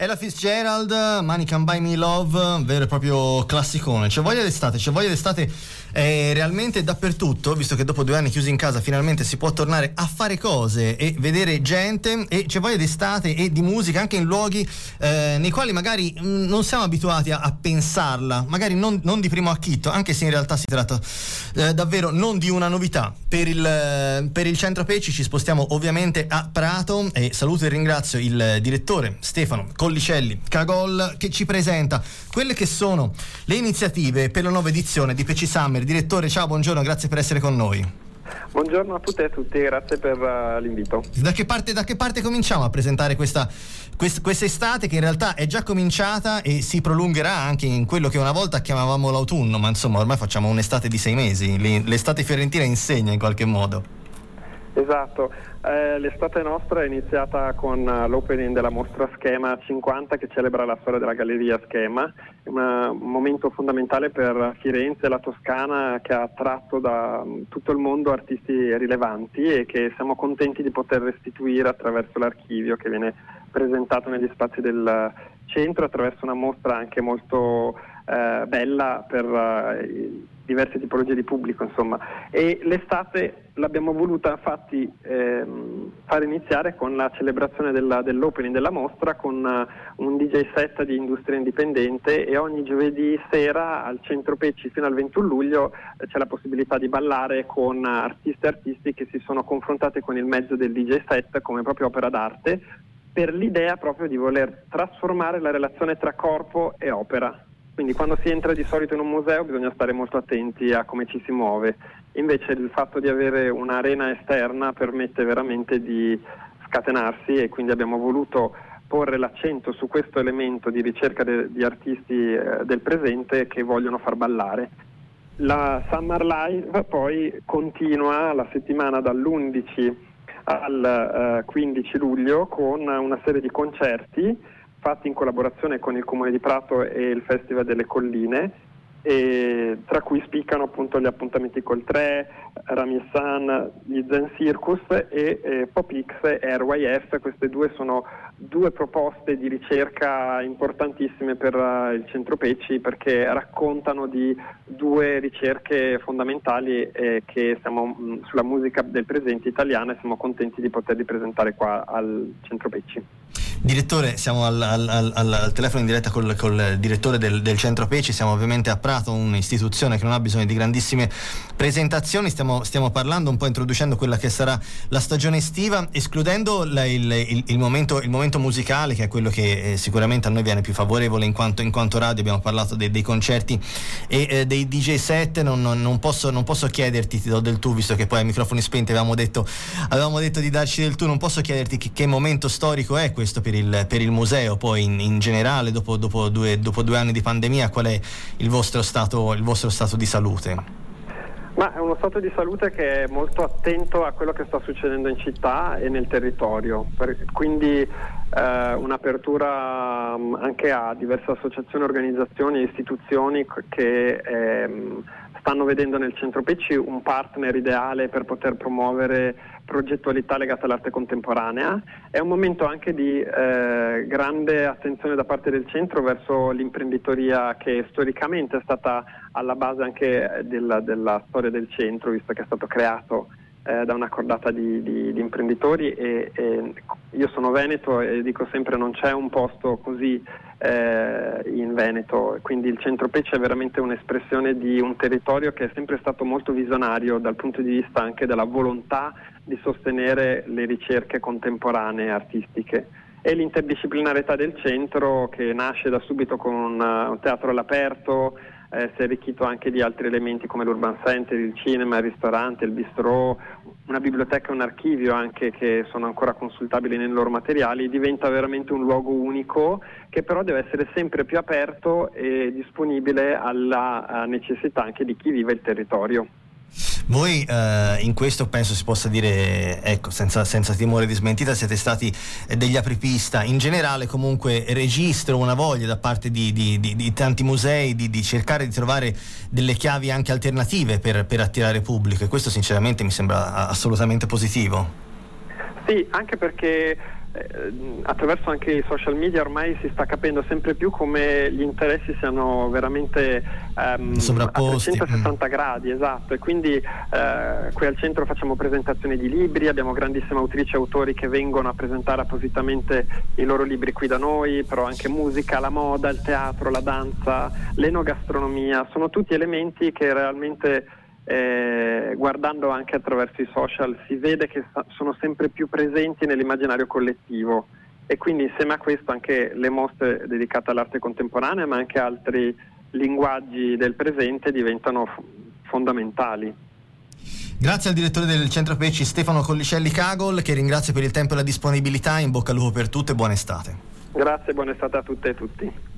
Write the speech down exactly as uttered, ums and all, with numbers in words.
Ella Fitzgerald, Money Can Buy Me Love, vero e proprio classicone. C'è voglia d'estate, c'è voglia d'estate eh, realmente dappertutto, visto che dopo due anni chiusi in casa finalmente si può tornare a fare cose e vedere gente, e c'è voglia d'estate e di musica anche in luoghi eh, nei quali magari mh, non siamo abituati a, a pensarla, magari non, non di primo acchito, anche se in realtà si tratta eh, davvero non di una novità. Per il, eh, per il Centro Pecci ci spostiamo ovviamente a Prato e saluto e ringrazio il direttore Stefano Collicelli Cagol, che ci presenta quelle che sono le iniziative per la nuova edizione di Pecci Summer. Direttore, ciao, buongiorno, grazie per essere con noi. Buongiorno a tutte e a tutti, grazie per uh, l'invito. Da che parte, da che parte cominciamo a presentare questa quest, quest'estate che in realtà è già cominciata e si prolungherà anche in quello che una volta chiamavamo l'autunno, ma insomma ormai facciamo un'estate di sei mesi, l'estate fiorentina insegna in qualche modo. Esatto, eh, l'estate nostra è iniziata con l'opening della mostra Schema cinquanta, che celebra la storia della galleria Schema, una, un momento fondamentale per Firenze e la Toscana, che ha attratto da tutto il mondo artisti rilevanti e che siamo contenti di poter restituire attraverso l'archivio che viene presentato negli spazi del centro, attraverso una mostra anche molto eh, bella per eh, diverse tipologie di pubblico, insomma. E l'estate l'abbiamo voluta infatti ehm, far iniziare con la celebrazione della, dell'opening della mostra, con uh, un D J set di industria indipendente, e ogni giovedì sera al Centro Pecci fino al ventuno luglio eh, c'è la possibilità di ballare con artisti e artisti che si sono confrontati con il mezzo del D J set come proprio opera d'arte, per l'idea proprio di voler trasformare la relazione tra corpo e opera. Quindi quando si entra di solito in un museo bisogna stare molto attenti a come ci si muove, invece il fatto di avere un'arena esterna permette veramente di scatenarsi, e quindi abbiamo voluto porre l'accento su questo elemento di ricerca de- di artisti eh, del presente che vogliono far ballare. La Summer Live poi continua la settimana dall'undici al eh, quindici luglio con una serie di concerti fatti in collaborazione con il Comune di Prato e il Festival delle Colline, e tra cui spiccano appunto gli appuntamenti col tre, Rami e San, gli Zen Circus e eh, PopX e R Y F. Queste due sono due proposte di ricerca importantissime per uh, il Centro Pecci, perché raccontano di due ricerche fondamentali eh, che siamo mh, sulla musica del presente italiana, e siamo contenti di poterli presentare qua al Centro Pecci. Direttore, siamo al, al, al, al telefono in diretta col, col direttore del, del Centro Pecci, siamo ovviamente a Prato, un'istituzione che non ha bisogno di grandissime presentazioni, stiamo, stiamo parlando un po', introducendo quella che sarà la stagione estiva, escludendo la, il, il, il, momento, il momento musicale, che è quello che eh, sicuramente a noi viene più favorevole in quanto, in quanto radio. Abbiamo parlato dei, dei concerti e eh, dei D J set. Non, non, non, posso, non posso chiederti, ti do del tu, visto che poi a microfoni spenti avevamo detto, avevamo detto di darci del tu, non posso chiederti che, che momento storico è questo per il, per il museo, poi in, in generale dopo, dopo, due, dopo due anni di pandemia. Qual è il vostro stato, il vostro stato di salute? Ma è uno stato di salute che è molto attento a quello che sta succedendo in città e nel territorio, per, quindi eh, un'apertura um, anche a diverse associazioni, organizzazioni e istituzioni che ehm, stanno vedendo nel Centro Pecci un partner ideale per poter promuovere progettualità legata all'arte contemporanea. È un momento anche di eh, grande attenzione da parte del centro verso l'imprenditoria, che storicamente è stata alla base anche della, della storia del centro, visto che è stato creato eh, da una cordata di, di, di imprenditori, e, e io sono veneto e dico sempre non c'è un posto così eh, in Veneto, quindi il Centro Pecci è veramente un'espressione di un territorio che è sempre stato molto visionario dal punto di vista anche della volontà di sostenere le ricerche contemporanee artistiche, e l'interdisciplinarietà del centro, che nasce da subito con un, un teatro all'aperto, eh, si è arricchito anche di altri elementi come l'urban center, il cinema, il ristorante, il bistrò, una biblioteca e un archivio anche, che sono ancora consultabili nei loro materiali. Diventa veramente un luogo unico, che però deve essere sempre più aperto e disponibile alla necessità anche di chi vive il territorio. Voi eh, in questo penso si possa dire, ecco, senza, senza timore di smentita, siete stati eh, degli apripista. In generale comunque registro una voglia da parte di, di, di, di tanti musei di, di cercare di trovare delle chiavi anche alternative per, per attirare pubblico, e questo sinceramente mi sembra assolutamente positivo. Sì, anche perché eh, attraverso anche i social media ormai si sta capendo sempre più come gli interessi siano veramente ehm, sovrapposti a trecentosessanta mm. gradi, esatto, e quindi eh, qui al centro facciamo presentazioni di libri, abbiamo grandissime autrici e autori che vengono a presentare appositamente i loro libri qui da noi, però anche musica, la moda, il teatro, la danza, l'enogastronomia, sono tutti elementi che realmente Eh, guardando anche attraverso i social si vede che sta- sono sempre più presenti nell'immaginario collettivo, e quindi insieme a questo anche le mostre dedicate all'arte contemporanea ma anche altri linguaggi del presente diventano f- fondamentali. Grazie al direttore del Centro Pecci Stefano Collicelli Cagol, che ringrazio per il tempo e la disponibilità. In bocca al lupo per tutto e buona estate. Grazie, buona estate a tutte e tutti.